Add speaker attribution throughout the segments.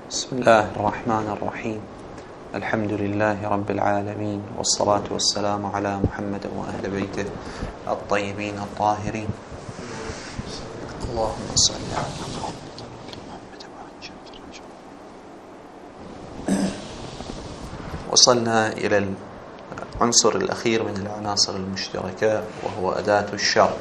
Speaker 1: بسم الله الرحمن الرحيم. الحمد لله رب العالمين، والصلاة والسلام على محمد وأهل بيته الطيبين الطاهرين. اللهم صل على محمد. وصلنا إلى العنصر الأخير من العناصر المشتركة، وهو أداة الشرط.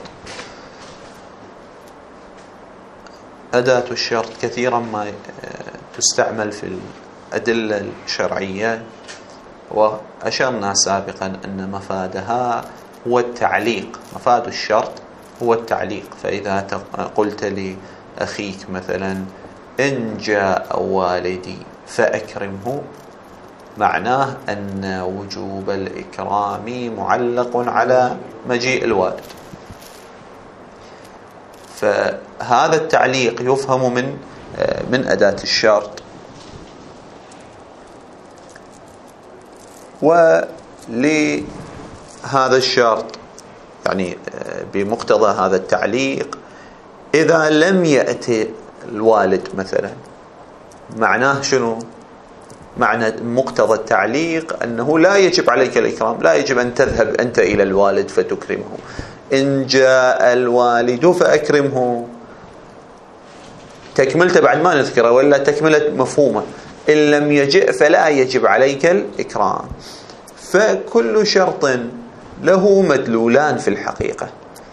Speaker 1: أداة الشرط كثيرا ما تستعمل في الأدلة الشرعية، وأشرنا سابقا أن مفادها هو التعليق. مفاد الشرط هو التعليق. فإذا قلت لأخيك مثلا إن جاء والدي فأكرمه، معناه أن وجوب الإكرام معلق على مجيء الوالد. فهذا التعليق يفهم من أداة الشرط. ولهذا الشرط يعني بمقتضى هذا التعليق، إذا لم يأتي الوالد مثلا، معناه شنو؟ معنى مقتضى التعليق أنه لا يجب عليك الإكرام، لا يجب أن تذهب أنت إلى الوالد فتكرمه. إن جاء الوالد فأكرمه، تكملته بعد ما نذكره، ولا تكملة مفهومة. إن لم يجئ فلا يجب عليك الإكرام. فكل شرط له مدلولان في الحقيقة.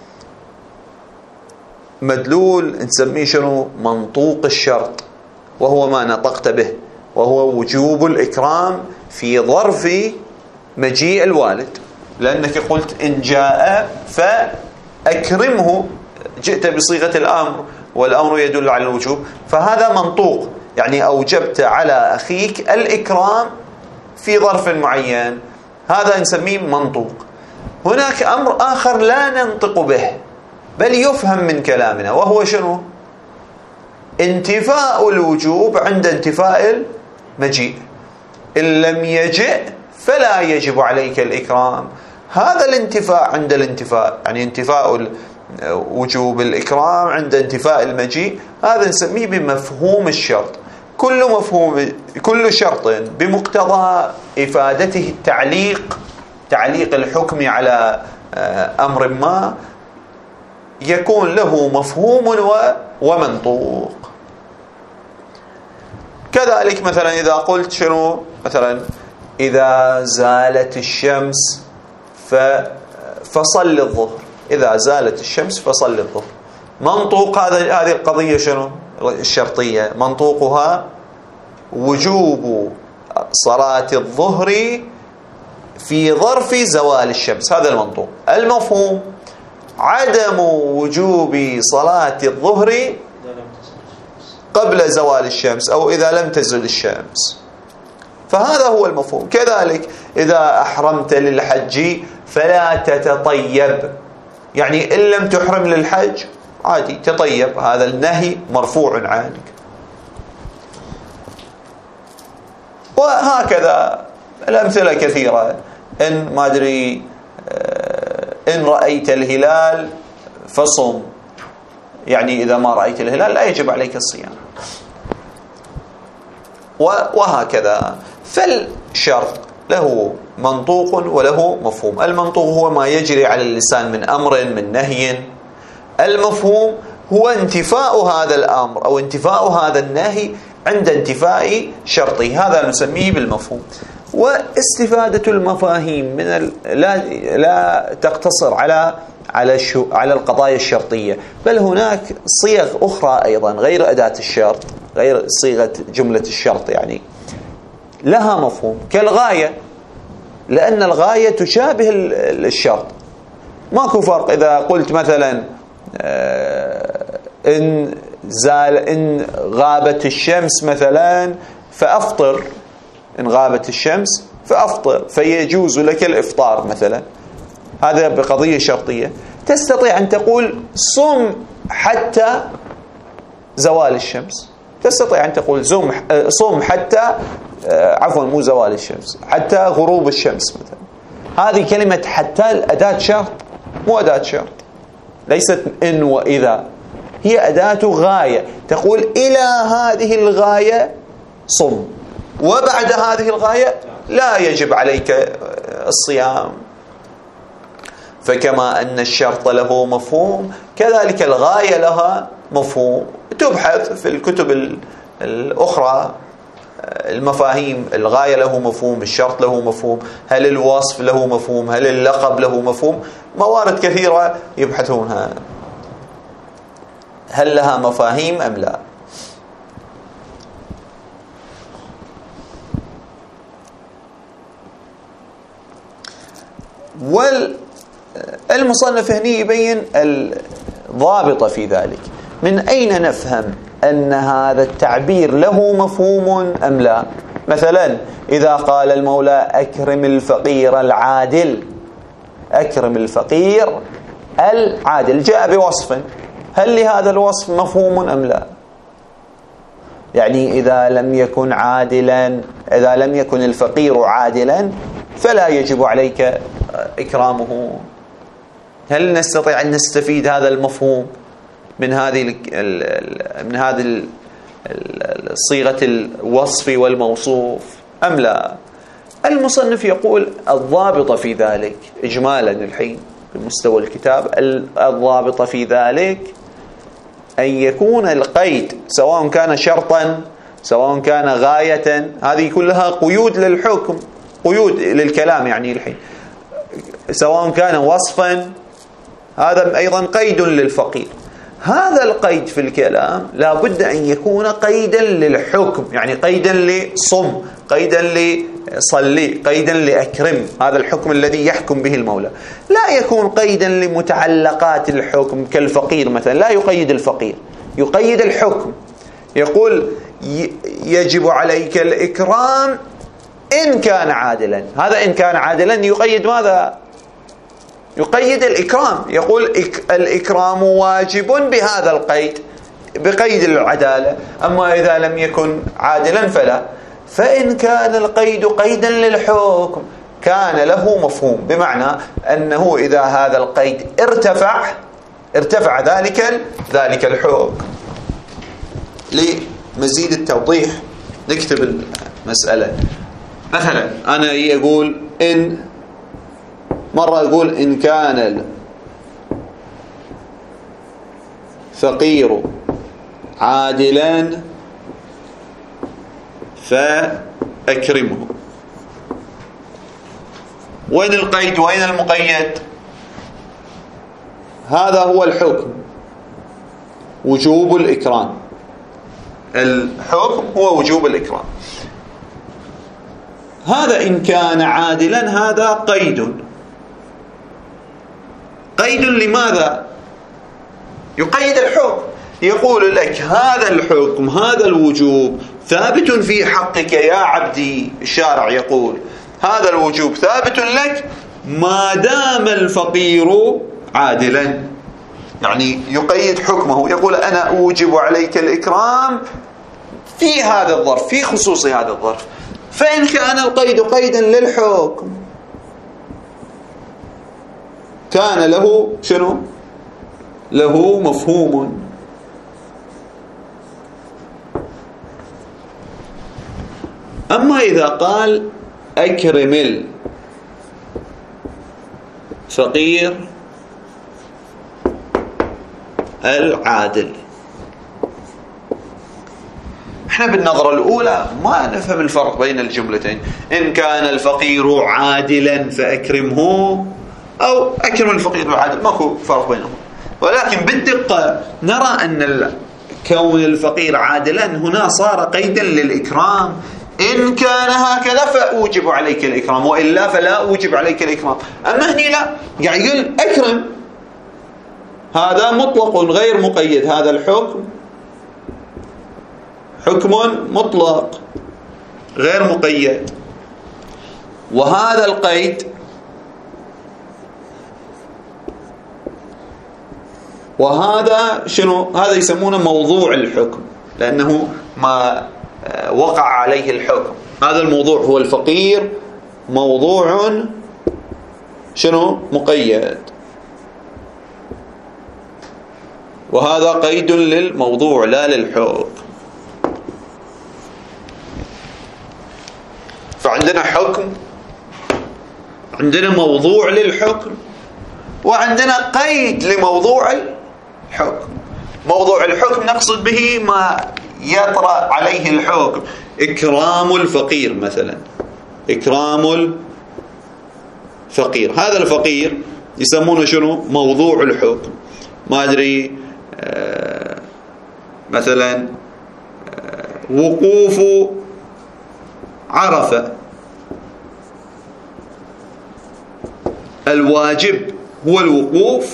Speaker 1: مدلول نسميه شنو؟ منطوق الشرط، وهو ما نطقت به، وهو وجوب الإكرام في ظرف مجيء الوالد. لأنك قلت إن جاء فأكرمه، جئت بصيغة الأمر، والأمر يدل على الوجوب، فهذا منطوق، يعني أوجبت على أخيك الإكرام في ظرف معين، هذا نسميه منطوق. هناك أمر آخر لا ننطق به بل يفهم من كلامنا، وهو شنو؟ انتفاء الوجوب عند انتفاء المجيء. إن لم يجئ فلا يجب عليك الإكرام. هذا الانتفاء عند الانتفاء، يعني انتفاء وجوب الإكرام عند انتفاء المجيء، هذا نسميه بمفهوم الشرط. كل شرط بمقتضى إفادته التعليق، تعليق الحكم على أمر ما، يكون له مفهوم ومنطوق. كذلك مثلا إذا قلت شنو؟ مثلا إذا زالت الشمس فصل الظهر. إذا زالت الشمس فصل الظهر، منطوق هذه القضية شنو؟ الشرطية، منطوقها وجوب صلاة الظهر في ظرف زوال الشمس، هذا المنطوق. المفهوم عدم وجوب صلاة الظهر قبل زوال الشمس، أو إذا لم تزل الشمس، فهذا هو المفهوم. كذلك إذا أحرمت للحج فلا تتطيب، يعني إن لم تحرم للحج عادي تطيب، هذا النهي مرفوع عنك. وهكذا الأمثلة كثيرة. إن ما أدري، إن رأيت الهلال فصم، يعني إذا ما رأيت الهلال لا يجب عليك الصيام، وهكذا. فالشرط له منطوق وله مفهوم. المنطوق هو ما يجري على اللسان من أمر، من نهي. المفهوم هو انتفاء هذا الأمر أو انتفاء هذا النهي عند انتفاء شرطه، هذا نسميه بالمفهوم. واستفادة المفاهيم من لا تقتصر على القضايا الشرطية، بل هناك صيغ أخرى أيضا غير أداة الشرط، غير صيغة جملة الشرط، يعني لها مفهوم، كالغاية، لأن الغاية تشابه الشرط. ماكو فرق إذا قلت مثلا إن غابت الشمس مثلا فأفطر، إن غابت الشمس فأفطر، فيجوز لك الإفطار مثلا، هذا بقضية شرطية. تستطيع أن تقول صم حتى زوال الشمس، تستطيع أن تقول صم حتى عفوا مو زوال الشمس، حتى غروب الشمس مثلا. هذه كلمة حتى أداة شرط، مو أداة شرط، ليست إن وإذا، هي أداة غاية. تقول إلى هذه الغاية صم، وبعد هذه الغاية لا يجب عليك الصيام. فكما أن الشرط له مفهوم كذلك الغاية لها مفهوم. تبحث في الكتب الأخرى المفاهيم، الغاية له مفهوم، الشرط له مفهوم، هل الوصف له مفهوم، هل اللقب له مفهوم، موارد كثيرة يبحثونها هل لها مفاهيم أم لا. والمصنف هنا يبين الضابط في ذلك. من أين نفهم أن هذا التعبير له مفهوم أم لا؟ مثلا إذا قال المولى أكرم الفقير العادل، أكرم الفقير العادل، جاء بوصف، هل لهذا الوصف مفهوم أم لا؟ يعني إذا لم يكن عادلا، إذا لم يكن الفقير عادلا فلا يجب عليك إكرامه. هل نستطيع أن نستفيد هذا المفهوم من هذه صيغة الوصف والموصوف أم لا؟ المصنف يقول الضابط في ذلك إجمالا الحين بمستوى الكتاب، الضابط في ذلك أن يكون القيد سواء كان شرطا سواء كان غاية، هذه كلها قيود للحكم، قيود للكلام يعني الحين، سواء كان وصفا هذا أيضا قيد للفقير. هذا القيد في الكلام لا بد أن يكون قيدا للحكم، يعني قيدا لصم، قيدا لصلي، قيدا لأكرم، هذا الحكم الذي يحكم به المولى. لا يكون قيدا لمتعلقات الحكم كالفقير مثلا، لا يقيد الفقير، يقيد الحكم. يقول يجب عليك الإكرام إن كان عادلا، هذا إن كان عادلا يقيد ماذا؟ يقيد الإكرام، يقول الإكرام واجب بهذا القيد، بقيد العدالة. أما إذا لم يكن عادلا فلا. فإن كان القيد قيدا للحكم كان له مفهوم، بمعنى أنه إذا هذا القيد ارتفع ذلك الحكم. لمزيد التوضيح نكتب المسألة. مثلا أنا يقول إن مرة يقول إن كان الفقير عادلا فأكرمه. وين القيد وين المقيد؟ هذا هو الحكم، وجوب الإكرام. الحكم هو وجوب الإكرام. هذا إن كان عادلا هذا قيد لماذا؟ يقيد الحكم، يقول لك هذا الحكم هذا الوجوب ثابت في حقك يا عبدي. الشارع يقول هذا الوجوب ثابت لك ما دام الفقير عادلا، يعني يقيد حكمه، يقول أنا أوجب عليك الإكرام في هذا الظرف، في خصوص هذا الظرف. فإن كان القيد قيدا للحكم كان له شنو؟ له مفهوم. أما إذا قال أكرم الفقير العادل، احنا بالنظرة الأولى ما نفهم الفرق بين الجملتين. إن كان الفقير عادلا فأكرمه، أو أكرم الفقير العادل، ماكو فرق بينهم. ولكن بالدقة نرى أن كون الفقير عادلا هنا صار قيدا للإكرام. إن كان هكذا فأوجب عليك الإكرام، وإلا فلا أوجب عليك الإكرام. أما هني لا، يعني يقول أكرم، هذا مطلق غير مقيد، هذا الحكم حكم مطلق غير مقيد. وهذا القيد وهذا شنو؟ هذا يسمونه موضوع الحكم، لأنه ما وقع عليه الحكم. هذا الموضوع هو الفقير، موضوع شنو؟ مقيد. وهذا قيد للموضوع لا للحكم. فعندنا حكم، عندنا موضوع للحكم، وعندنا قيد لموضوع الحكم. موضوع الحكم نقصد به ما يطرأ عليه الحكم، إكرام الفقير مثلا، إكرام الفقير، هذا الفقير يسمونه شنو؟ موضوع الحكم. ما أدري مثلا وقوف عرفة، الواجب هو الوقوف،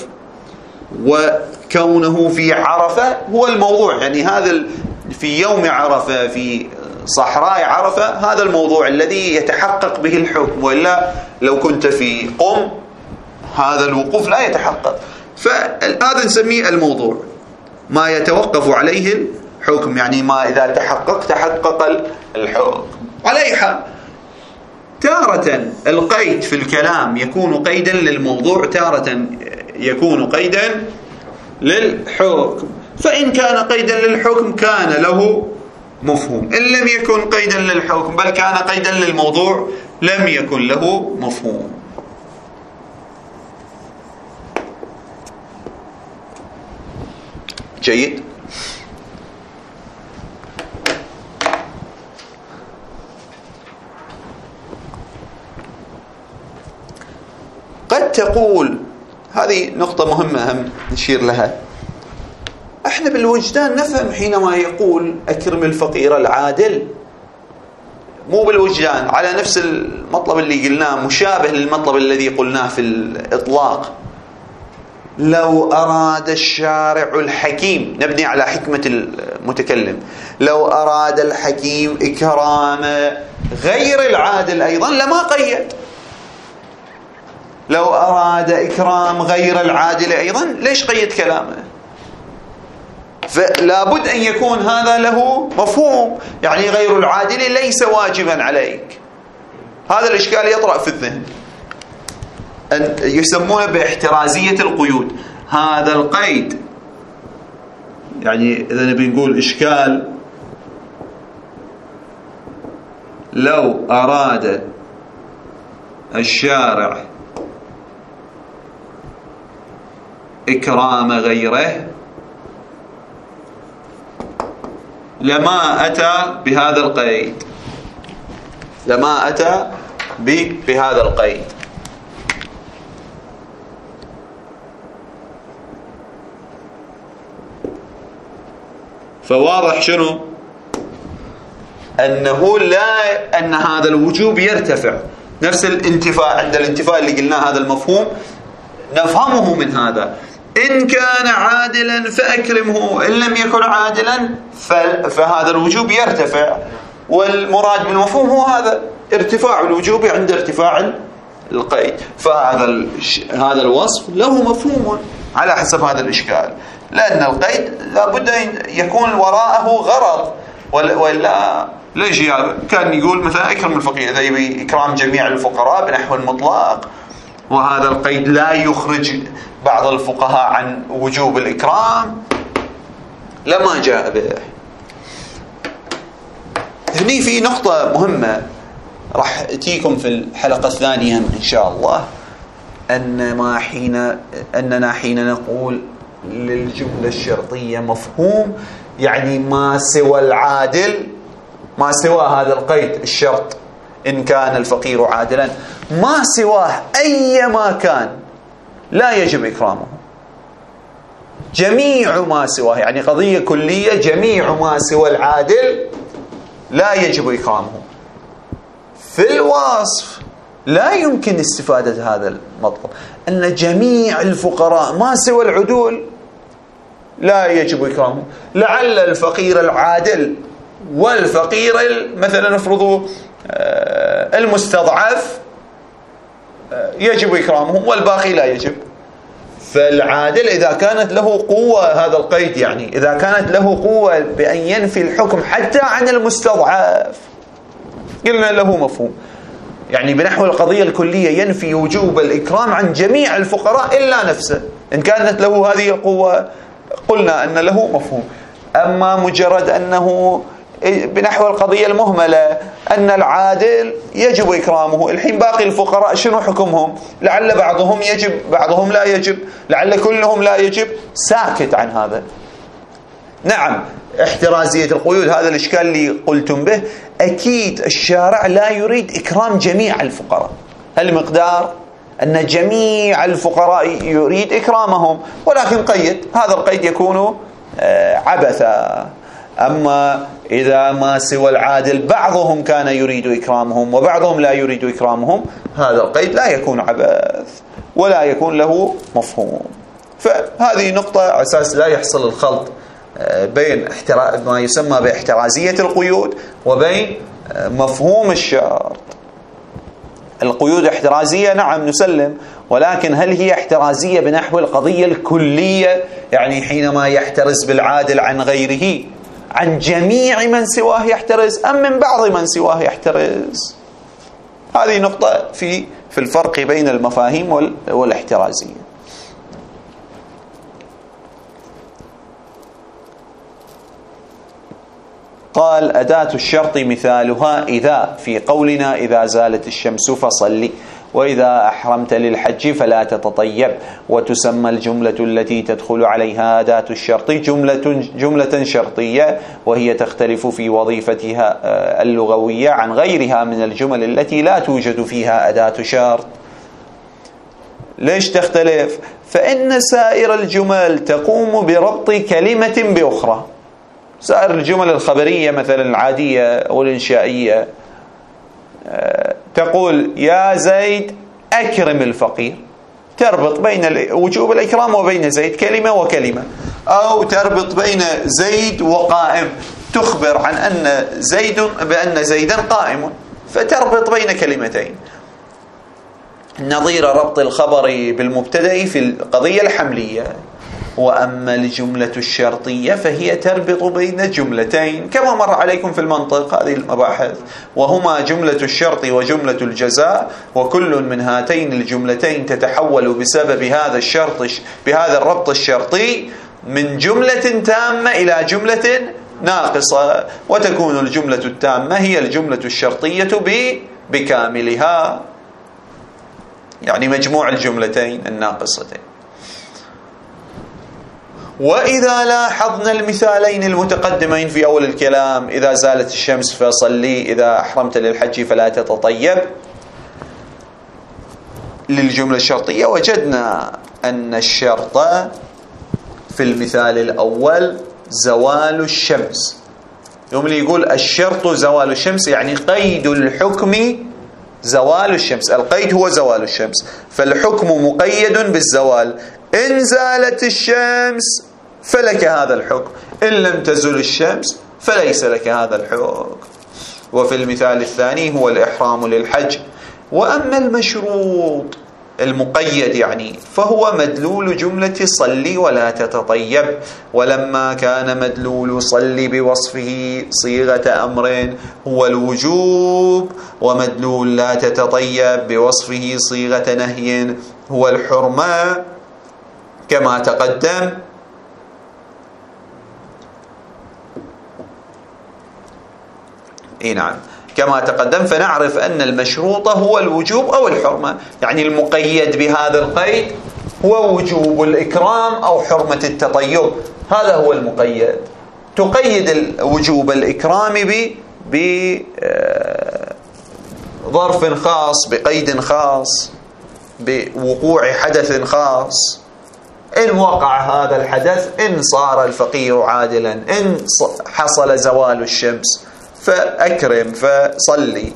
Speaker 1: وكونه في عرفة هو الموضوع. يعني هذا في يوم عرفة، في صحراء عرفة، هذا الموضوع الذي يتحقق به الحكم، وإلا لو كنت في قم هذا الوقوف لا يتحقق. فهذا نسميه الموضوع، ما يتوقف عليه الحكم، يعني ما إذا تحقق الحكم. على أي حال، تارة القيد في الكلام يكون قيدا للموضوع، تارة يكون قيدا للحكم. فإن كان قيدا للحكم كان له مفهوم، إن لم يكن قيدا للحكم بل كان قيدا للموضوع لم يكن له مفهوم. جيد. قد تقول، هذه نقطة مهمة هم نشير لها، احنا بالوجدان نفهم حينما يقول أكرم الفقير العادل، مو بالوجدان، على نفس المطلب اللي قلناه، مشابه للمطلب الذي قلناه في الإطلاق. لو أراد الشارع الحكيم، نبني على حكمة المتكلم، لو أراد الحكيم إكرام غير العادل أيضا لما قيد. لو أراد إكرام غير العادل أيضا ليش قيد كلامه؟ فلا بد أن يكون هذا له مفهوم، يعني غير العادل ليس واجبا عليك. هذا الإشكال يطرأ في الذهن، أن يسمونه باحترازية القيود. هذا القيد، يعني إذا نبي نقول إشكال، لو أراد الشارع إكرام غيره لما أتى بهذا القيد، لما أتى بهذا القيد. فواضح شنو؟ أنه لا، أن هذا الوجوب يرتفع، نفس الانتفاء، عند الانتفاء اللي قلناه هذا المفهوم نفهمه من هذا. إن كان عادلا فأكرمه، إن لم يكن عادلا فهذا الوجوب يرتفع، والمراد بالمفهوم هو هذا ارتفاع الوجوب عند ارتفاع القيد. فهذا الوصف له مفهوم على حسب هذا الإشكال، لأن القيد لابد أن يكون وراءه غرض، وإلا ليش كان يقول مثلا أكرم الفقير، إذا يبي إكرام جميع الفقراء بنحو المطلق، وهذا القيد لا يخرج بعض الفقهاء عن وجوب الإكرام، لما جاء به. هني في نقطة مهمة راح تجيكم في الحلقة الثانية إن شاء الله، أننا حين نقول للجملة الشرطية مفهوم، يعني ما سوى العادل، ما سوى هذا القيد الشرط، إن كان الفقير عادلا، ما سواه أيما كان لا يجب إكرامه. جميع ما سواه، يعني قضية كلية، جميع ما سوى العادل لا يجب إكرامه. في الوصف لا يمكن استفادة هذا المطلب، أن جميع الفقراء ما سوى العدول لا يجب إكرامه. لعل الفقير العادل والفقير مثلا نفرضه المستضعف يجب إكرامه، والباقي لا يجب. فالعادل إذا كانت له قوة، هذا القيد يعني إذا كانت له قوة بأن ينفي الحكم حتى عن المستضعف قلنا له مفهوم، يعني بنحو القضية الكلية ينفي وجوب الإكرام عن جميع الفقراء إلا نفسه، إن كانت له هذه القوة قلنا أن له مفهوم. أما مجرد أنه بنحو القضية المهملة أن العادل يجب إكرامه. الحين باقي الفقراء شنو حكمهم؟ لعل بعضهم يجب، بعضهم لا يجب، لعل كلهم لا يجب، ساكت عن هذا. نعم، احترازية القيود، هذا الإشكال اللي قلتم به، أكيد الشارع لا يريد إكرام جميع الفقراء. المقدار أن جميع الفقراء يريد إكرامهم، ولكن قيد، هذا القيد يكون عبثا. أما إذا ما سوى العادل بعضهم كان يريد إكرامهم وبعضهم لا يريد إكرامهم، هذا القيد لا يكون عبث ولا يكون له مفهوم. فهذه نقطة على أساس لا يحصل الخلط بين ما يسمى باحترازية القيود وبين مفهوم الشرط. القيود احترازية، نعم نسلم، ولكن هل هي احترازية بنحو القضية الكلية؟ يعني حينما يحترز بالعادل عن غيره، عن جميع من سواه يحترز أم من بعض من سواه يحترز؟ هذه نقطة في الفرق بين المفاهيم والاحترازية. قال: أداة الشرط مثالها إذا، في قولنا إذا زالت الشمس فصلي، وإذا أحرمت للحج فلا تتطيب. وتسمى الجملة التي تدخل عليها أداة الشرط جملة شرطية، وهي تختلف في وظيفتها اللغوية عن غيرها من الجمل التي لا توجد فيها أداة شرط. ليش تختلف؟ فإن سائر الجمل تقوم بربط كلمة بأخرى. سائر الجمل الخبرية مثلا العادية أو الإنشائية تقول يا زيد أكرم الفقير، تربط بين وجوب الإكرام وبين زيد كلمة وكلمة. أو تربط بين زيد وقائم، تخبر عن بأن زيدا قائم، فتربط بين كلمتين. نظير ربط الخبر بالمبتدأ في القضية الحملية. وأما الجملة الشرطية فهي تربط بين جملتين كما مر عليكم في المنطق هذه المباحث، وهما جملة الشرط وجملة الجزاء، وكل من هاتين الجملتين تتحول بسبب هذا الشرط بهذا الربط الشرطي من جملة تامة إلى جملة ناقصة، وتكون الجملة التامة هي الجملة الشرطية بكاملها، يعني مجموع الجملتين الناقصتين. وإذا لاحظنا المثالين المتقدمين في أول الكلام، إذا زالت الشمس فصلي، إذا أحرمت للحج فلا تتطيب، للجملة الشرطية، وجدنا أن الشرط في المثال الأول زوال الشمس. يوم اللي يقول الشرط زوال الشمس يعني قيد الحكم زوال الشمس، القيد هو زوال الشمس، فالحكم مقيد بالزوال. إن زالت الشمس فلك هذا الحكم، إن لم تزل الشمس فليس لك هذا الحكم. وفي المثال الثاني هو الإحرام للحج. وأما المشروط المقيد يعني فهو مدلول جملة صلي ولا تتطيب، ولما كان مدلول صلي بوصفه صيغة أمر هو الوجوب، ومدلول لا تتطيب بوصفه صيغة نهي هو الحرمة كما تقدم. نعم كما تقدم، فنعرف أن المشروط هو الوجوب أو الحرمة، يعني المقيد بهذا القيد هو وجوب الإكرام أو حرمة التطيب، هذا هو المقيد. تقيد وجوب الإكرام بظرف خاص، بقيد خاص، بوقوع حدث خاص. إن وقع هذا الحدث، إن صار الفقير عادلا، إن حصل زوال الشمس فأكرم فصلي،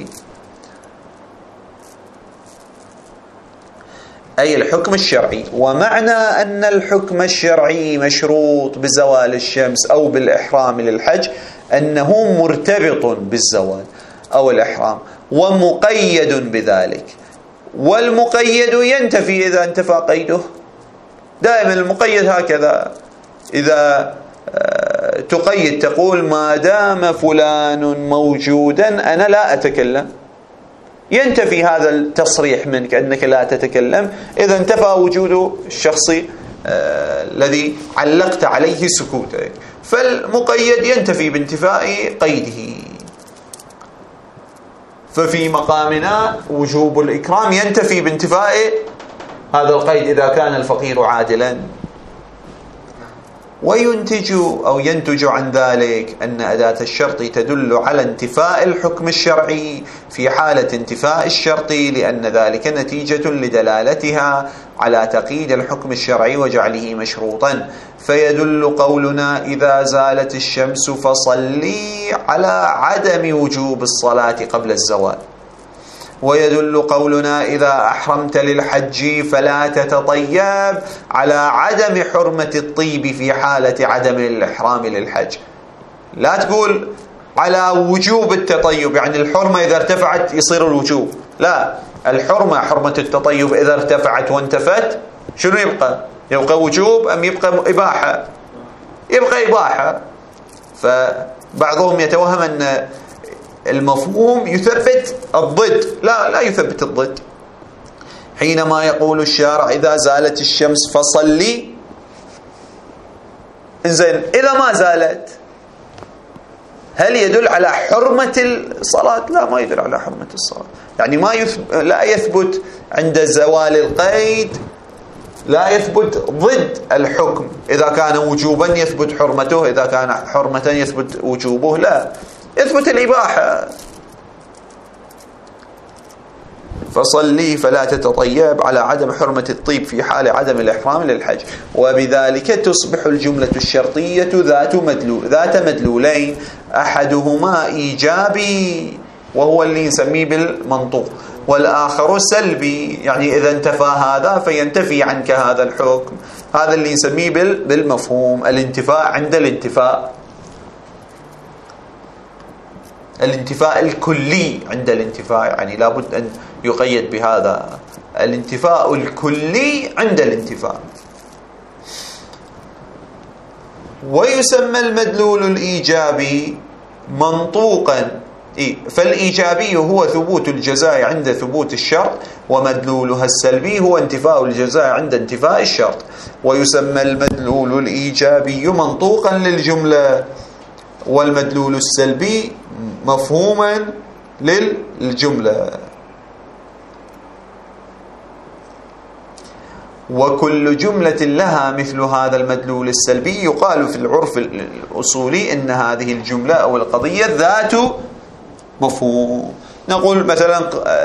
Speaker 1: أي الحكم الشرعي. ومعنى أن الحكم الشرعي مشروط بزوال الشمس أو بالإحرام للحج أنه مرتبط بالزوال أو الإحرام ومقيد بذلك، والمقيد ينتفي إذا انتفى قيده. دائما المقيد هكذا، إذا تقيد تقول ما دام فلان موجودا أنا لا أتكلم، ينتفي هذا التصريح منك أنك لا تتكلم إذا انتفى وجود الشخص الذي علقت عليه سكوتك. فالمقيد ينتفي بانتفاء قيده. ففي مقامنا وجوب الإكرام ينتفي بانتفاء هذا القيد إذا كان الفقير عادلا. ينتج عن ذلك أن أداة الشرط تدل على انتفاء الحكم الشرعي في حالة انتفاء الشرط، لأن ذلك نتيجة لدلالتها على تقييد الحكم الشرعي وجعله مشروطا. فيدل قولنا إذا زالت الشمس فصلي على عدم وجوب الصلاة قبل الزوال. ويدل قولنا إذا أحرمت للحج فلا تتطيب على عدم حرمة الطيب في حالة عدم الإحرام للحج. لا تقول على وجوب التطيب، يعني الحرمة إذا ارتفعت يصير الوجوب، لا، الحرمة حرمة التطيب إذا ارتفعت وانتفت شنو يبقى وجوب أم يبقى إباحة؟ يبقى إباحة. فبعضهم يتوهم أن المفهوم يثبت الضد، لا يثبت الضد. حينما يقول الشارع إذا زالت الشمس فصلي، إنزين إذا ما زالت هل يدل على حرمة الصلاة؟ لا، ما يدل على حرمة الصلاة. يعني لا يثبت عند زوال القيد، لا يثبت ضد الحكم. إذا كان وجوبا يثبت حرمته، إذا كان حرمة يثبت وجوبه، لا، يثبت الإباحة. فصلي فلا تتطيب على عدم حرمة الطيب في حال عدم الإحرام للحج. وبذلك تصبح الجملة الشرطية ذات مدلولين، أحدهما إيجابي وهو اللي نسميه بالمنطوق، والآخر سلبي، يعني إذا انتفى هذا فينتفي عنك هذا الحكم. هذا اللي نسميه بالمفهوم، الانتفاء عند الانتفاء الكلي عند الانتفاء، يعني لابد أن يقيد بهذا، الانتفاء الكلي عند الانتفاء. ويسمى المدلول الإيجابي منطوقا، فالإيجابي هو ثبوت الجزاء عند ثبوت الشرط، ومدلولها السلبي هو انتفاء الجزاء عند انتفاء الشرط. ويسمى المدلول الإيجابي منطوقا للجملة، والمدلول السلبي مفهوما للجملة. وكل جملة لها مثل هذا المدلول السلبي يقال في العرف الأصولي إن هذه الجملة أو القضية ذات مفهوم. نقول مثلا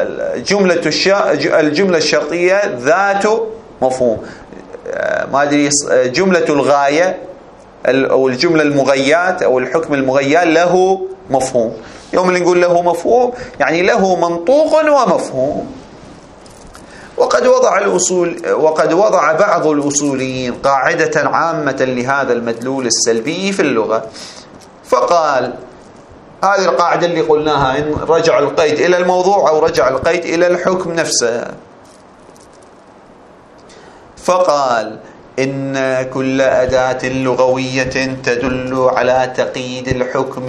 Speaker 1: الجملة الشرطية ذات مفهوم، ما أدري جملة الغاية أو الجملة المغيات أو الحكم المغيى له مفهوم. يوم اللي نقول له مفهوم يعني له منطوق ومفهوم. وقد وضع بعض الأصوليين قاعدة عامة لهذا المدلول السلبي في اللغة، فقال هذه القاعدة اللي قلناها إن رجع القيد إلى الموضوع أو رجع القيد إلى الحكم نفسه، فقال إن كل أداة لغوية تدل على تقييد الحكم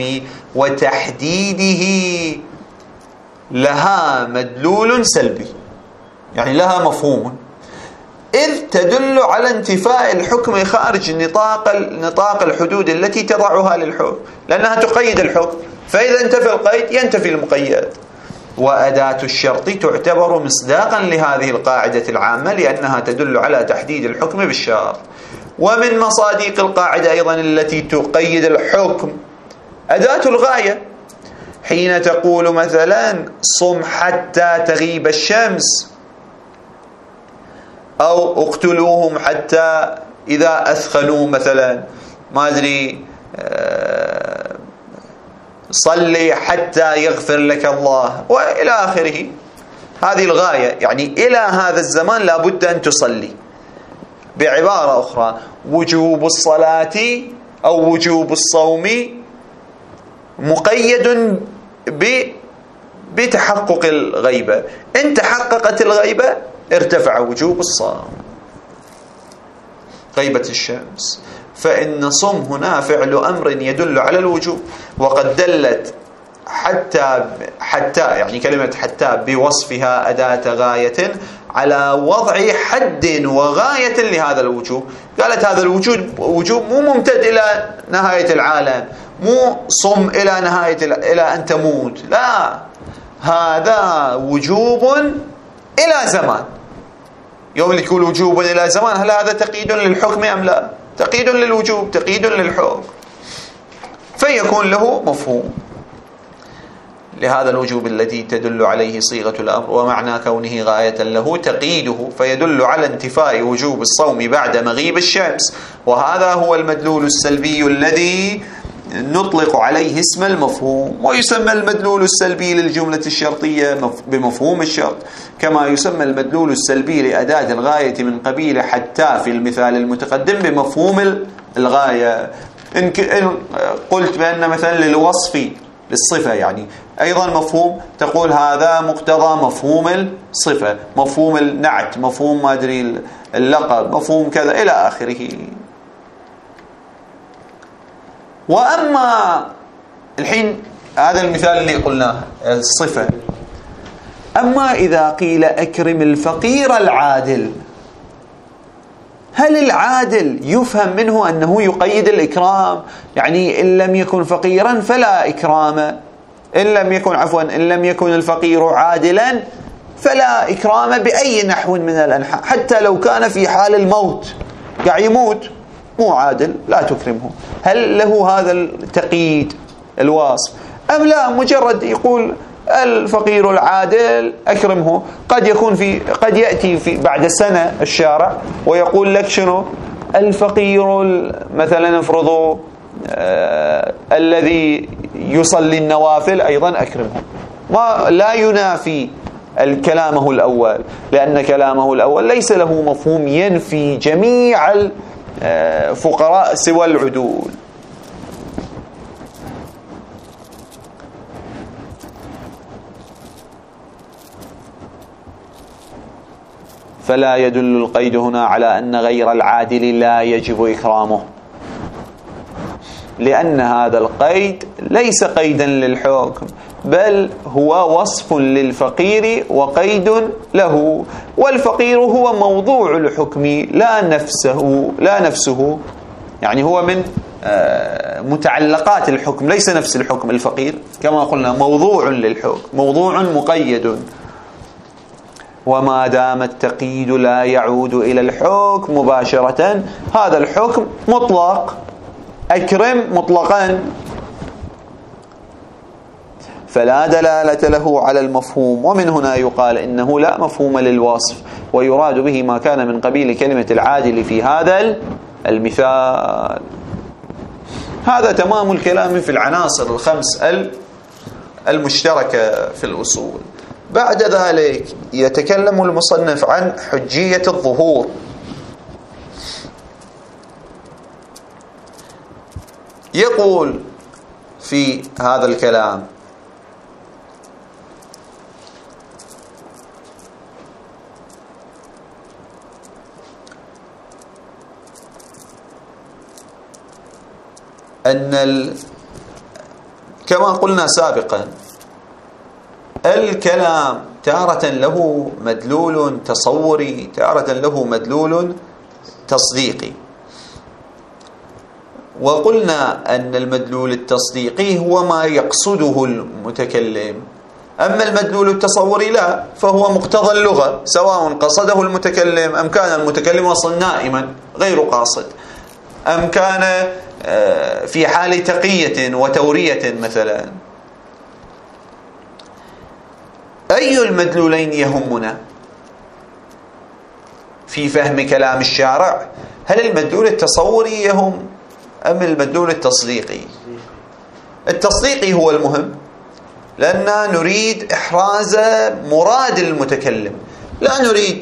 Speaker 1: وتحديده لها مدلول سلبي، يعني لها مفهوم، إذ تدل على انتفاء الحكم خارج نطاق الحدود التي تضعها للحكم، لأنها تقيد الحكم، فإذا انتفى القيد ينتفي المقيد. وأداة الشرط تعتبر مصداقا لهذه القاعدة العامة لأنها تدل على تحديد الحكم بالشرط. ومن مصادق القاعدة أيضا التي تقيد الحكم أداة الغاية، حين تقول مثلا صم حتى تغيب الشمس، أو اقتلوهم حتى إذا أثخنوا، مثلا ما أدري صلي حتى يغفر لك الله، وإلى آخره. هذه الغاية، يعني إلى هذا الزمان لابد أن تصلي. بعبارة أخرى وجوب الصلاة أو وجوب الصوم مقيد بتحقق الغيبة، إن تحققت الغيبة ارتفع وجوب الصوم، غيبة الشمس، فإن صم هنا فعل أمر يدل على الوجوب. وقد دلت حتى يعني كلمة حتى بوصفها أداة غاية على وضع حد وغاية لهذا الوجوب. قالت هذا الوجوب مو ممتد إلى نهاية العالم، مو صم إلى نهاية إلى أن تموت، لا، هذا وجوب إلى زمان. يوم اللي تقول وجوب إلى زمان، هل هذا تقييد للحكم أم لا؟ تقييد للوجوب، تقييد للحكم، فيكون له مفهوم لهذا الوجوب الذي تدل عليه صيغة الأمر، ومعنى كونه غاية له تقييده، فيدل على انتفاء وجوب الصوم بعد مغيب الشمس، وهذا هو المدلول السلبي الذي نطلق عليه اسم المفهوم. ويسمى المدلول السلبي للجملة الشرطية بمفهوم الشرط، كما يسمى المدلول السلبي لأداة الغاية من قبيل حتى في المثال المتقدم بمفهوم الغاية. إن قلت بأن مثلا للوصف للصفة يعني أيضا مفهوم، تقول هذا مقتضى مفهوم الصفة، مفهوم النعت، مفهوم ما أدري اللقب، مفهوم كذا إلى آخره. وأما الحين هذا المثال اللي قلناه الصفة، أما إذا قيل أكرم الفقير العادل، هل العادل يفهم منه أنه يقيد الإكرام؟ يعني إن لم يكن فقيرا فلا إكرام، إن لم يكن الفقير عادلا فلا إكرام بأي نحو من الأنحاء، حتى لو كان في حال الموت قاعد يموت مو عادل لا تكرمه. هل له هذا التقييد الواصف أم لا؟ مجرد يقول الفقير العادل أكرمه، قد يأتي بعد سنة الشارع ويقول لك شنو الفقير مثلا افرضوا الذي يصلي النوافل أيضا أكرمه، لا ينافي كلامه الأول، لأن كلامه الأول ليس له مفهوم ينفي جميع الفقراء سوى العدول. فلا يدل القيد هنا على أن غير العادل لا يجب إكرامه، لأن هذا القيد ليس قيدا للحكم، بل هو وصف للفقير وقيد له، والفقير هو موضوع الحكم لا نفسه، يعني هو من متعلقات الحكم ليس نفس الحكم. الفقير كما قلنا موضوع للحكم، موضوع مقيد. وما دام التقييد لا يعود إلى الحكم مباشرة، هذا الحكم مطلق، أكرم مطلقا، فلا دلالة له على المفهوم. ومن هنا يقال إنه لا مفهوم للوصف، ويراد به ما كان من قبيل كلمة العادل في هذا المثال. هذا تمام الكلام في العناصر الخمس المشتركة في الأصول. بعد ذلك يتكلم المصنف عن حجية الظهور. يقول في هذا الكلام أن كما قلنا سابقا الكلام تارة له مدلول تصوري، تارة له مدلول تصديقي. وقلنا أن المدلول التصديقي هو ما يقصده المتكلم، أما المدلول التصوري لا، فهو مقتضى اللغة، سواء قصده المتكلم أم كان المتكلم أصلا نائما غير قاصد، أم كان في حال تقية وتورية مثلا. أي المدلولين يهمنا في فهم كلام الشارع؟ هل المدلول التصوري يهم أم المدلول التصديقي؟ التصديقي هو المهم، لأننا نريد إحراز مراد المتكلم، لا نريد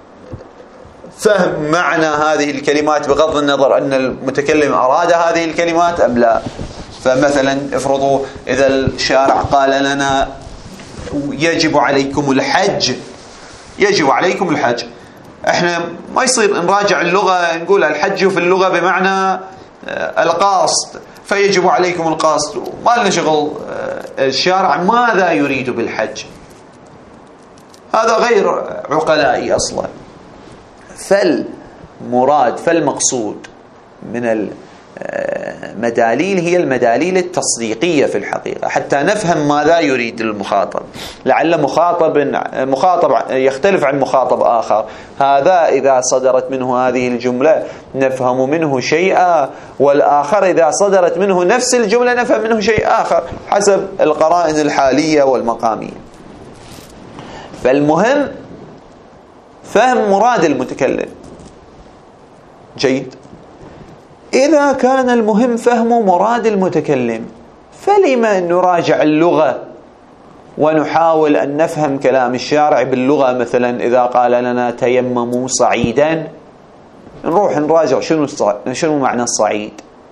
Speaker 1: فهم معنى هذه الكلمات بغض النظر أن المتكلم أراد هذه الكلمات أم لا. فمثلا افرضوا إذا الشارع قال لنا يجب عليكم الحج، يجب عليكم الحج، احنا ما يصير نراجع اللغة نقول الحج في اللغة بمعنى القصد، فيجب عليكم القصد، ما لنا شغل الشارع ماذا يريد بالحج، هذا غير عقلائي أصلا. فالمقصود من المداليل هي المداليل التصديقية في الحقيقة، حتى نفهم ماذا يريد المخاطب. لعل مخاطب يختلف عن مخاطب آخر، هذا إذا صدرت منه هذه الجملة نفهم منه شيئا، والآخر إذا صدرت منه نفس الجملة نفهم منه شيء آخر حسب القرائن الحالية والمقامية. فالمهم فهم مراد المتكلم. جيد. إذا كان المهم فهم مراد المتكلم، فلما نراجع اللغة ونحاول أن نفهم كلام الشارع باللغة؟ مثلا إذا قال لنا تيمموا صعيدا، نروح نراجع شنو معنى الصعيد.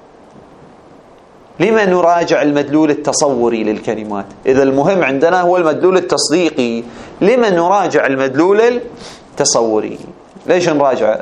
Speaker 1: لما نراجع المدلول التصوري للكلمات؟ إذا المهم عندنا هو المدلول التصديقي، لما نراجع المدلول التصوري؟ ليش نراجع؟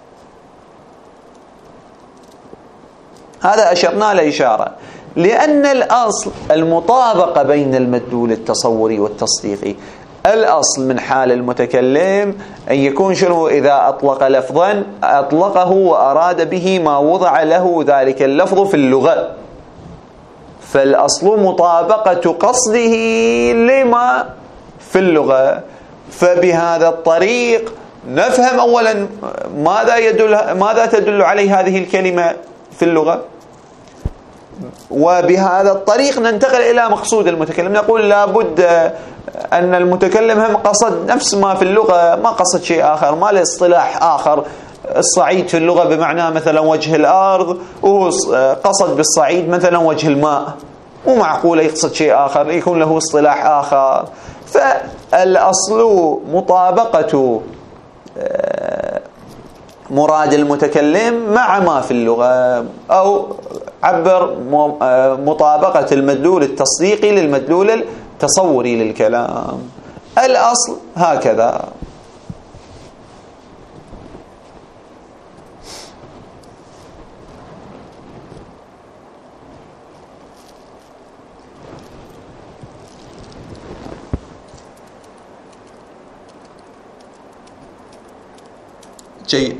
Speaker 1: هذا أشرنا له إشارة، لأن الأصل المطابقة بين المدلول التصوري والتصديقي. الأصل من حال المتكلم أن يكون شنو؟ إذا أطلق لفظا أطلقه وأراد به ما وضع له ذلك اللفظ في اللغة، فالأصل مطابقة قصده لما في اللغة. فبهذا الطريق نفهم أولا ماذا تدل عليه هذه الكلمة في اللغة، وبهذا الطريق ننتقل إلى مقصود المتكلم. نقول لابد أن المتكلم هم قصد نفس ما في اللغة، ما قصد شيء آخر، ما له اصطلاح آخر. الصعيد في اللغة بمعنى مثلا وجه الأرض، وهو قصد بالصعيد مثلا وجه الماء، مو معقول يقصد شيء آخر، يكون له اصطلاح آخر. فالأصل مطابقة مراد المتكلم مع ما في اللغة، أو عبر مطابقة المدلول التصديقي للمدلول التصوري للكلام. الأصل هكذا. جيد.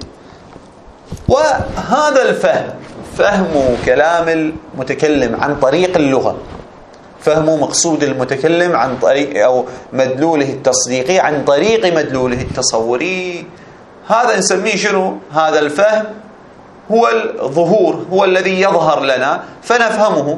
Speaker 1: وهذا الفهم، فهم كلام المتكلم عن طريق اللغة، فهم مقصود المتكلم عن طريق أو مدلوله التصديقي عن طريق مدلوله التصوري، هذا نسميه شنو؟ هذا الفهم هو الظهور، هو الذي يظهر لنا فنفهمه.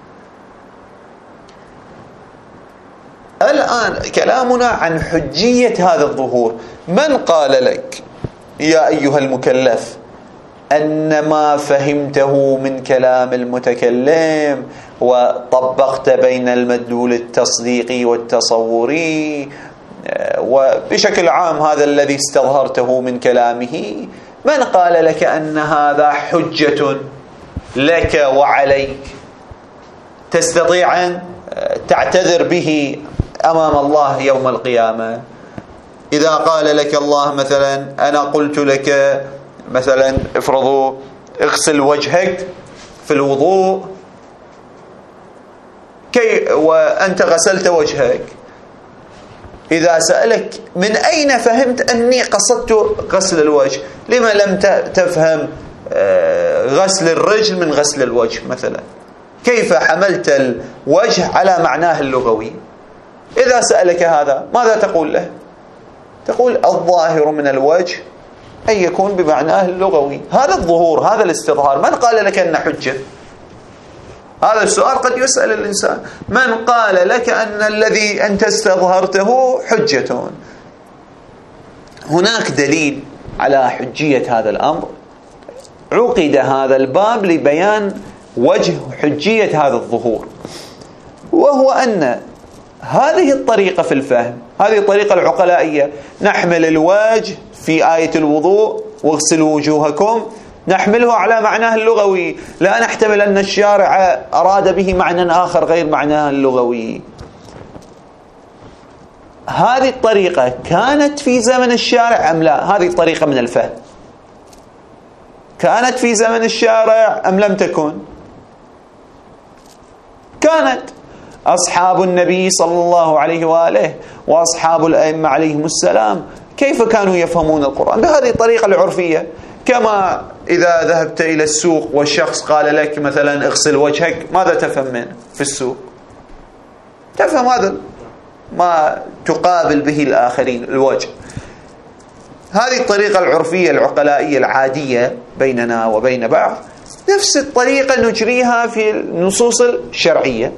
Speaker 1: الآن كلامنا عن حجية هذا الظهور. من قال لك يا أيها المكلف أن ما فهمته من كلام المتكلم وطبقت بين المدلول التصديقي والتصوري وبشكل عام هذا الذي استظهرته من كلامه، من قال لك أن هذا حجة لك وعليك تستطيع أن تعتذر به أمام الله يوم القيامة؟ إذا قال لك الله مثلا أنا قلت لك مثلا افرضوا اغسل وجهك في الوضوء وأنت غسلت وجهك، إذا سألك من أين فهمت أني قصدت غسل الوجه؟ لما لم تفهم غسل الرجل من غسل الوجه مثلا؟ كيف حملت الوجه على معناه اللغوي؟ إذا سألك هذا ماذا تقول له؟ تقول الظاهر من الوجه أن يكون بمعناه اللغوي. هذا الظهور، هذا الاستظهار. من قال لك أن حجة؟ هذا السؤال قد يسأل الإنسان. من قال لك أن الذي أنت استظهرته حجة؟ هناك دليل على حجية هذا الأمر. عقد هذا الباب لبيان وجه حجية هذا الظهور، وهو أن هذه الطريقة في الفهم، هذه الطريقة العقلائية، نحمل الوجه في آية الوضوء واغسلوا وجوهكم، نحمله على معناه اللغوي، لا نحتمل أن الشارع أراد به معنى آخر غير معناه اللغوي. هذه الطريقة كانت في زمن الشارع أم لا؟ هذه الطريقة من الفهم كانت في زمن الشارع أم لم تكن؟ كانت أصحاب النبي صلى الله عليه وآله وأصحاب الأئمة عليهم السلام كيف كانوا يفهمون القرآن؟ بهذه الطريقة العرفية. كما إذا ذهبت إلى السوق والشخص قال لك مثلا اغسل وجهك، ماذا تفهم منه في السوق؟ تفهم هذا ما تقابل به الآخرين، الوجه. هذه الطريقة العرفية العقلائية العادية بيننا وبين بعض، نفس الطريقة نجريها في النصوص الشرعية.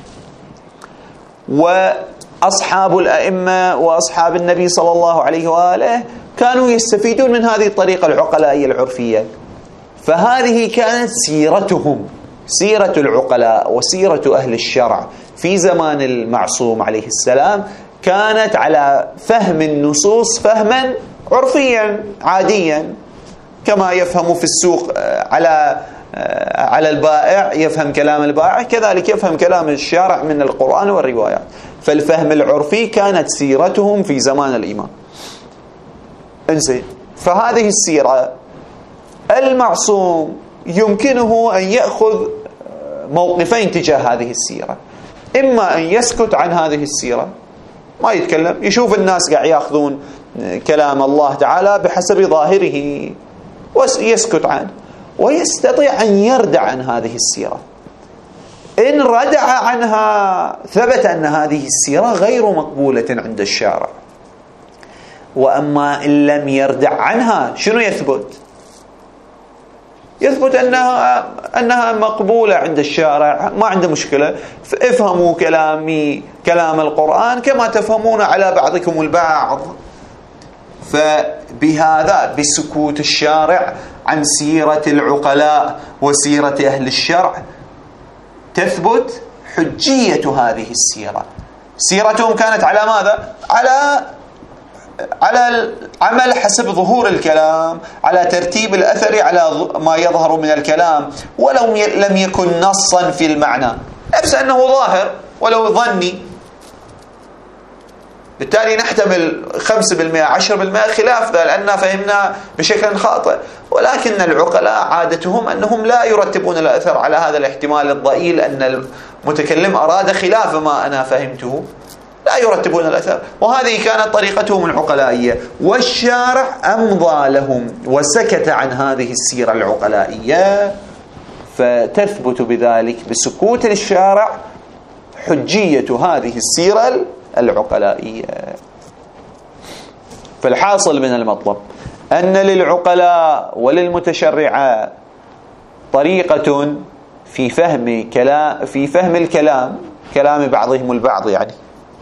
Speaker 1: وأصحاب الأئمة وأصحاب النبي صلى الله عليه وآله كانوا يستفيدون من هذه الطريقة العقلائية العرفية، فهذه كانت سيرتهم، سيرة العقلاء وسيرة أهل الشرع في زمان المعصوم عليه السلام، كانت على فهم النصوص فهما عرفيا عاديا، كما يفهم في السوق على البائع، يفهم كلام البائع، كذلك يفهم كلام الشارع من القرآن والروايات. فالفهم العرفي كانت سيرتهم في زمان الإمام. انزين، فهذه السيرة المعصوم يمكنه أن يأخذ موقفين تجاه هذه السيرة: إما أن يسكت عن هذه السيرة، ما يتكلم، يشوف الناس قاعد يأخذون كلام الله تعالى بحسب ظاهره ويسكت عنه، ويستطيع أن يردع عن هذه السيرة. إن ردع عنها ثبت أن هذه السيرة غير مقبولة عند الشارع. وأما إن لم يردع عنها شنو يثبت؟ يثبت أنها مقبولة عند الشارع، ما عنده مشكلة، افهموا كلام القرآن كما تفهمون على بعضكم البعض. فبهذا، بسكوت الشارع عن سيرة العقلاء وسيرة أهل الشرع، تثبت حجية هذه السيرة. سيرتهم كانت على ماذا؟ على العمل حسب ظهور الكلام، على ترتيب الأثر على ما يظهر من الكلام، ولو لم يكن نصا في المعنى، نفس أنه ظاهر ولو ظني. بالتالي نحتمل 5% 10% خلاف ذلك لأننا فهمنا بشكل خاطئ. ولكن العقلاء عادتهم أنهم لا يرتبون الأثر على هذا الاحتمال الضئيل أن المتكلم أراد خلاف ما أنا فهمته، لا يرتبون الأثر. وهذه كانت طريقتهم العقلائية، والشارع أمضى لهم وسكت عن هذه السيرة العقلائية، فتثبت بذلك بسكوت الشارع حجية هذه السيرة العقلائية. فالحاصل من المطلب أن للعقلاء وللمتشرعة طريقة في فهم الكلام، كلام بعضهم البعض يعني.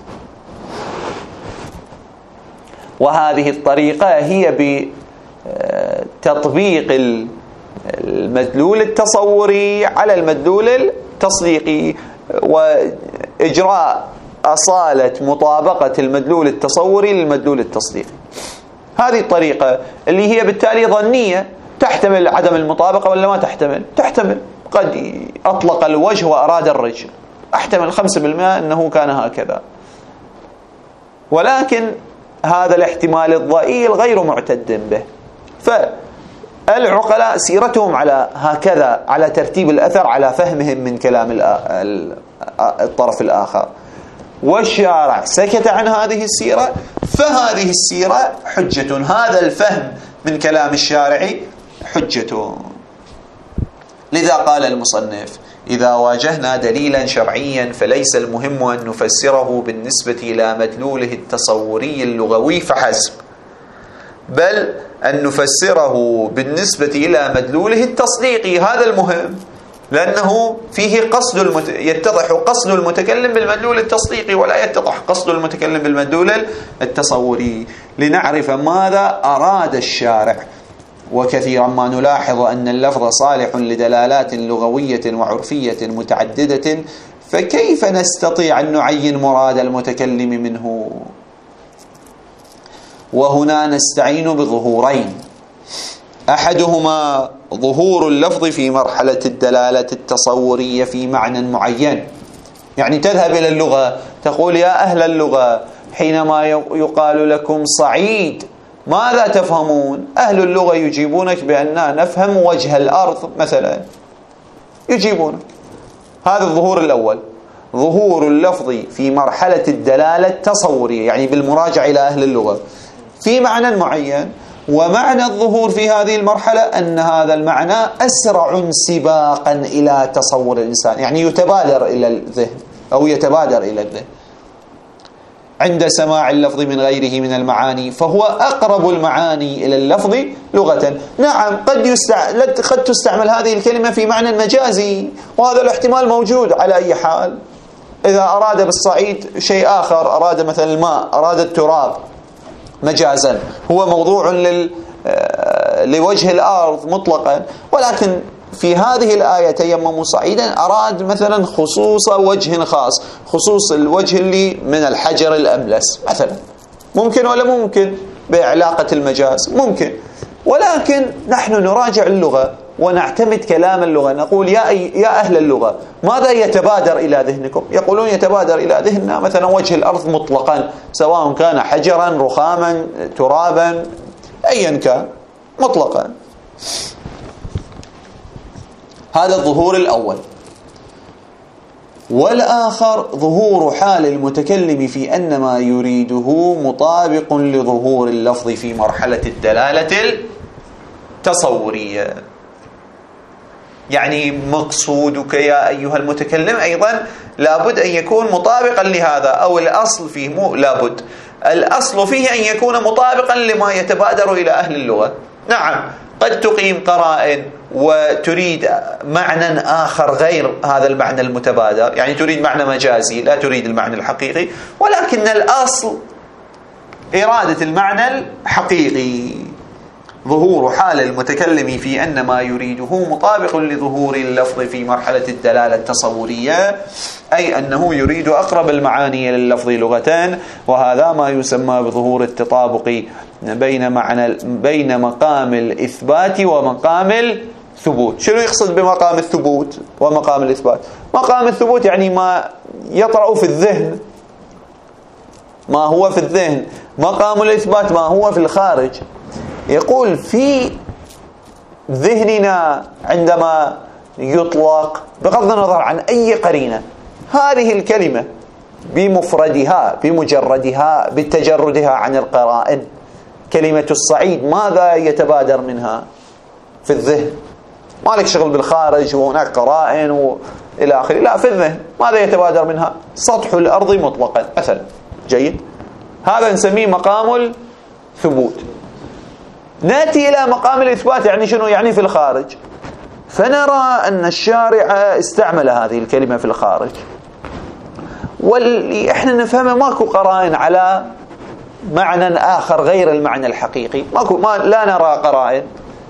Speaker 1: وهذه الطريقة هي بتطبيق المدلول التصوري على المدلول التصديقي، وإجراء أصالة مطابقة المدلول التصوري للمدلول التصديقي. هذه الطريقة اللي هي بالتالي ظنية، تحتمل عدم المطابقة ولا ما تحتمل؟ تحتمل. قد أطلق الوجه وأراد الرجل، أحتمل 5% أنه كان هكذا، ولكن هذا الاحتمال الضئيل غير معتد به. فالعقلاء سيرتهم على هكذا، على ترتيب الأثر، على فهمهم من كلام الطرف الآخر، والشارع سكت عن هذه السيرة، فهذه السيرة حجة. هذا الفهم من كلام الشارع حجة. لذا قال المصنف: إذا واجهنا دليلا شرعيا فليس المهم أن نفسره بالنسبة إلى مدلوله التصوري اللغوي فحسب، بل أن نفسره بالنسبة إلى مدلوله التصديقي. هذا المهم، لأنه فيه يتضح قصد المتكلم بالمدلول التصديقي، ولا يتضح قصد المتكلم بالمدلول التصوري، لنعرف ماذا أراد الشارع. وكثيرا ما نلاحظ أن اللفظ صالح لدلالات لغوية وعرفية متعددة، فكيف نستطيع أن نعين مراد المتكلم منه؟ وهنا نستعين بظهورين: أحدهما ظهور اللفظ في مرحلة الدلالة التصورية في معنى معين. يعني تذهب إلى اللغة تقول: يا أهل اللغة، حينما يقال لكم صعيد ماذا تفهمون؟ أهل اللغة يجيبونك بأننا نفهم وجه الأرض مثلا، يجيبونك. هذا الظهور الأول. ظهور اللفظ في مرحلة الدلالة التصورية، يعني بالمراجعة إلى أهل اللغة في معنى معين، ومعنى الظهور في هذه المرحلة أن هذا المعنى أسرع انسباقا إلى تصور الإنسان، يعني يتبادر إلى الذهن أو يتبادر إلى الذهن عند سماع اللفظ من غيره من المعاني، فهو أقرب المعاني إلى اللفظ لغة. نعم قد تستعمل هذه الكلمة في معنى مجازي، وهذا الاحتمال موجود على أي حال. إذا أراد بالصعيد شيء آخر، أراد مثلا الماء، أراد التراب مجازا، هو موضوع لوجه الأرض مطلقا، ولكن في هذه الآية تيمموا صعيدا أراد مثلا خصوص وجه خاص، خصوص الوجه اللي من الحجر الأملس مثلا. ممكن ولا ممكن بعلاقة المجاز؟ ممكن. ولكن نحن نراجع اللغة ونعتمد كلام اللغة، نقول يا أهل اللغة ماذا يتبادر إلى ذهنكم؟ يقولون يتبادر إلى ذهننا مثلا وجه الأرض مطلقا، سواء كان حجرا، رخاما، ترابا، أيا كان مطلقا. هذا الظهور الأول. والآخر ظهور حال المتكلم في أن ما يريده مطابق لظهور اللفظ في مرحلة الدلالة التصورية، يعني مقصودك يا أيها المتكلم أيضا لابد أن يكون مطابقا لهذا، أو الأصل فيه، مو لابد، الأصل فيه أن يكون مطابقا لما يتبادر إلى أهل اللغة. نعم قد تقيم قرائن وتريد معنى آخر غير هذا المعنى المتبادر، يعني تريد معنى مجازي لا تريد المعنى الحقيقي، ولكن الأصل إرادة المعنى الحقيقي. ظهور حال المتكلم في أن ما يريده مطابق لظهور اللفظ في مرحلة الدلالة التصورية، أي أنه يريد أقرب المعاني إلى اللفظ لغة، وهذا ما يسمى بظهور التطابق بين مقام الإثبات ومقام الثبوت. شنو يقصد بمقام الثبوت ومقام الإثبات؟ مقام الثبوت يعني ما يطرأ في الذهن، ما هو في الذهن. مقام الإثبات ما هو في الخارج. يقول في ذهننا عندما يطلق بغض النظر عن أي قرينة هذه الكلمة بمفردها بمجردها بتجردها عن القرائن، كلمة الصعيد ماذا يتبادر منها في الذهن؟ ما لك شغل بالخارج وهناك قرائن وإلى آخره، لا، في الذهن ماذا يتبادر منها؟ سطح الأرض مطلقا مثلا. جيد، هذا نسميه مقام الثبوت. نأتي إلى مقام الإثبات، يعني شنو؟ يعني في الخارج. فنرى أن الشارع استعمل هذه الكلمة في الخارج، واللي احنا نفهمه ماكو قرائن على معنى آخر غير المعنى الحقيقي، لا نرى قرائن،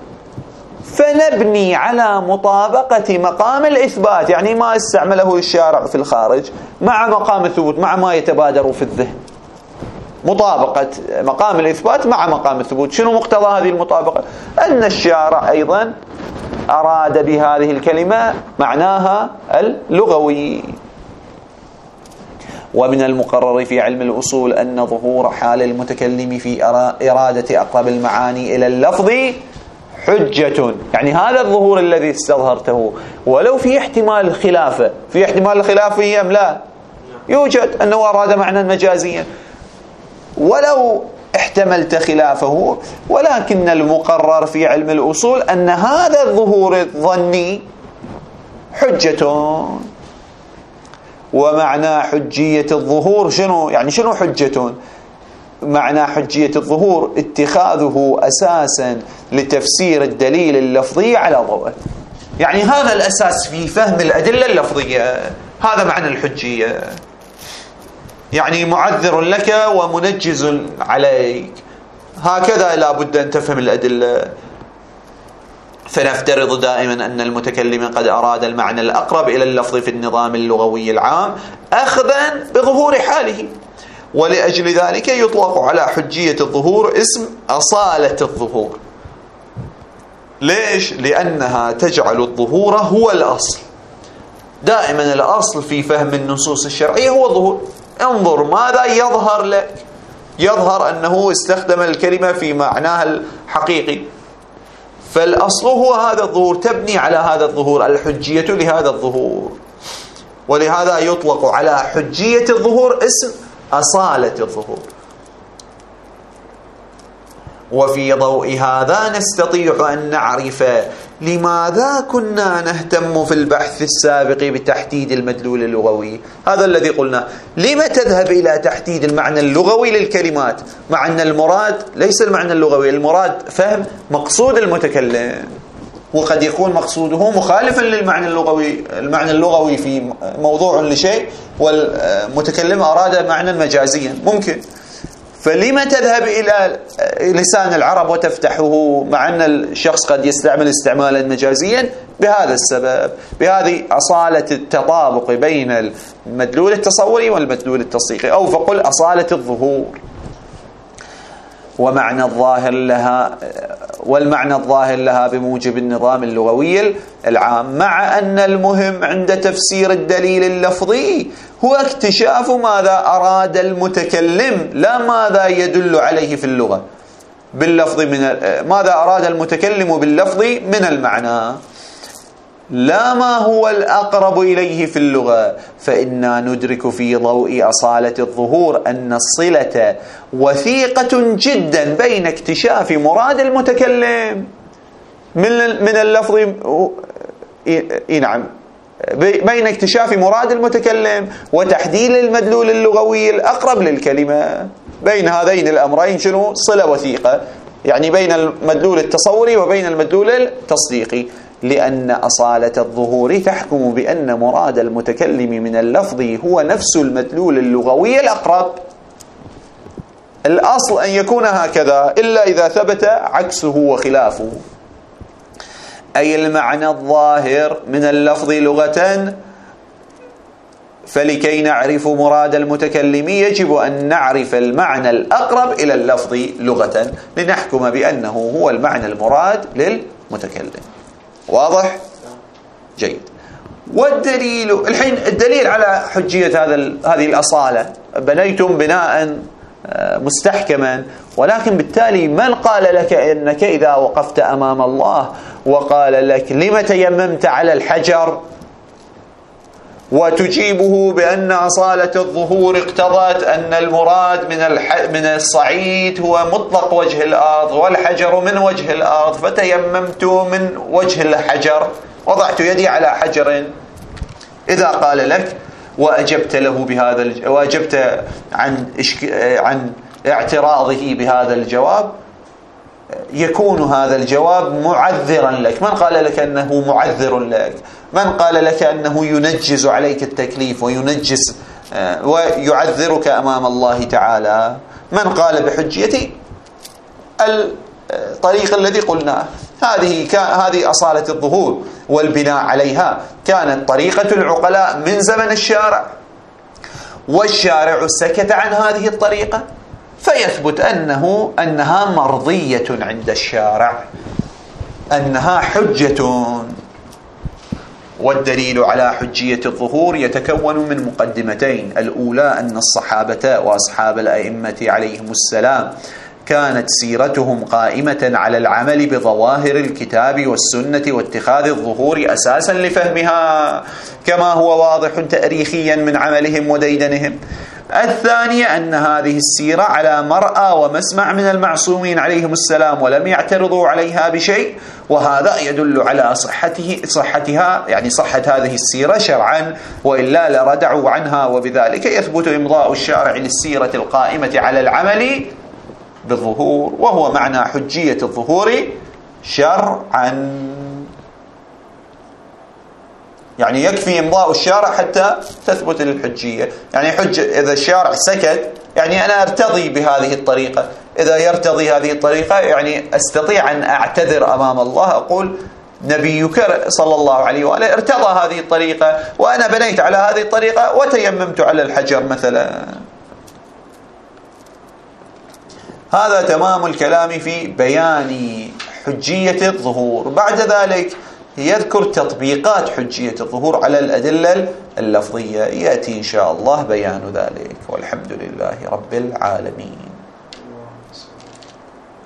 Speaker 1: فنبني على مطابقة مقام الإثبات، يعني ما استعمله الشارع في الخارج مع مقام الثبوت، مع ما يتبادر في الذهن. مطابقة مقام الإثبات مع مقام الثبوت. شنو مقتضى هذه المطابقة؟ أن الشارع أيضا أراد بهذه الكلمة معناها اللغوي. ومن المقرر في علم الأصول أن ظهور حال المتكلم في إرادة أقرب المعاني إلى اللفظ حجة، يعني هذا الظهور الذي استظهرته، ولو في احتمال الخلافة، في احتمال الخلافة أم لا؟ يوجد، أنه أراد معنى مجازيا ولو احتملت خلافه، ولكن المقرر في علم الأصول أن هذا الظهور الظني حجة. ومعنى حجية الظهور شنو؟ يعني شنو حجة؟ معنى حجية الظهور اتخاذه أساسا لتفسير الدليل اللفظي على ضوءه، يعني هذا الأساس في فهم الأدلة اللفظية، هذا معنى الحجية، يعني معذر لك ومنجز عليك، هكذا لا بد أن تفهم الأدلة. فنفترض دائما أن المتكلم قد أراد المعنى الأقرب إلى اللفظ في النظام اللغوي العام أخذا بظهور حاله، ولأجل ذلك يطلق على حجية الظهور اسم أصالة الظهور. ليش؟ لأنها تجعل الظهور هو الأصل. دائما الأصل في فهم النصوص الشرعية هو الظهور. انظر ماذا يظهر لك، يظهر أنه استخدم الكلمة في معناها الحقيقي، فالأصل هو هذا الظهور، تبني على هذا الظهور الحجية لهذا الظهور. ولهذا يطلق على حجية الظهور اسم أصالة الظهور. وفي ضوء هذا نستطيع أن نعرف لماذا كنا نهتم في البحث السابق بتحديد المدلول اللغوي. هذا الذي قلنا، لما تذهب إلى تحديد المعنى اللغوي للكلمات مع أن المراد ليس المعنى اللغوي، المراد فهم مقصود المتكلم، وقد يكون مقصوده مخالفا للمعنى اللغوي. المعنى اللغوي في موضوع لشيء والمتكلم أراد معنى مجازيا ممكن. فلما تذهب إلى لسان العرب وتفتحه مع أن الشخص قد يستعمل استعمالا مجازيا؟ بهذا السبب، بهذه أصالة التطابق بين المدلول التصوري والمدلول التصديقي، أو فقل أصالة الظهور. والمعنى الظاهر لها بموجب النظام اللغوي العام، مع أن المهم عند تفسير الدليل اللفظي هو اكتشاف ماذا أراد المتكلم، لا ماذا يدل عليه في اللغة باللفظ ماذا أراد المتكلم باللفظ من المعنى، لا ما هو الأقرب إليه في اللغة. فإنا ندرك في ضوء أصالة الظهور أن الصلة وثيقة جدا بين اكتشاف مراد المتكلم من اللفظ نعم، بين اكتشاف مراد المتكلم وتحديد المدلول اللغوي الأقرب للكلمة. بين هذين الأمرين شنو؟ صلة وثيقة، يعني بين المدلول التصوري وبين المدلول التصديقي، لأن أصالة الظهور تحكم بأن مراد المتكلم من اللفظ هو نفس المدلول اللغوي الأقرب. الأصل أن يكون هكذا، إلا إذا ثبت عكسه وخلافه. أي المعنى الظاهر من اللفظ لغة، فلكي نعرف مراد المتكلم يجب أن نعرف المعنى الأقرب إلى اللفظ لغة لنحكم بأنه هو المعنى المراد للمتكلم. واضح؟ جيد. والدليل الحين، الدليل على حجية هذه الأصالة، بنيتم بناء مستحكما، ولكن بالتالي من قال لك أنك إذا وقفت أمام الله وقال لك لم تيممت على الحجر وتجيبه بأن أصالة الظهور اقتضت أن المراد من الصعيد هو مطلق وجه الأرض والحجر من وجه الأرض، فتيممت من وجه الحجر، وضعت يدي على حجر. إذا قال لك وأجبت له بهذا وأجبت عن اعتراضه بهذا الجواب، يكون هذا الجواب معذرا لك. من قال لك أنه معذر لك؟ من قال لك أنه ينجز عليك التكليف وينجز ويعذرك أمام الله تعالى؟ من قال بحجية الطريق الذي قلناه؟ هذه أصالة الظهور، والبناء عليها كانت طريقة العقلاء من زمن الشارع، والشارع سكت عن هذه الطريقة، فيثبت أنها مرضية عند الشارع، أنها حجة. والدليل على حجية الظهور يتكون من مقدمتين: الأولى أن الصحابة وأصحاب الأئمة عليهم السلام كانت سيرتهم قائمة على العمل بظواهر الكتاب والسنة واتخاذ الظهور أساسا لفهمها، كما هو واضح تاريخيا من عملهم وديدنهم. الثانية أن هذه السيرة على مرأى ومسمع من المعصومين عليهم السلام، ولم يعترضوا عليها بشيء، وهذا يدل على صحتها، يعني صحة هذه السيرة شرعا، وإلا لردعوا عنها. وبذلك يثبت إمضاء الشارع للسيرة القائمة على العمل بالظهور، وهو معنى حجية الظهور شرعا. يعني يكفي إمضاء الشارع حتى تثبت الحجية. يعني إذا الشارع سكت، يعني أنا أرتضي بهذه الطريقة. إذا يرتضي هذه الطريقة، يعني أستطيع أن أعتذر أمام الله، أقول نبيك صلى الله عليه وآله ارتضى هذه الطريقة، وأنا بنيت على هذه الطريقة وتيممت على الحجر مثلا. هذا تمام الكلام في بيان حجية الظهور. بعد ذلك يذكر تطبيقات حجية الظهور على الأدلة اللفظية، يأتي إن شاء الله بيان ذلك، والحمد لله رب العالمين.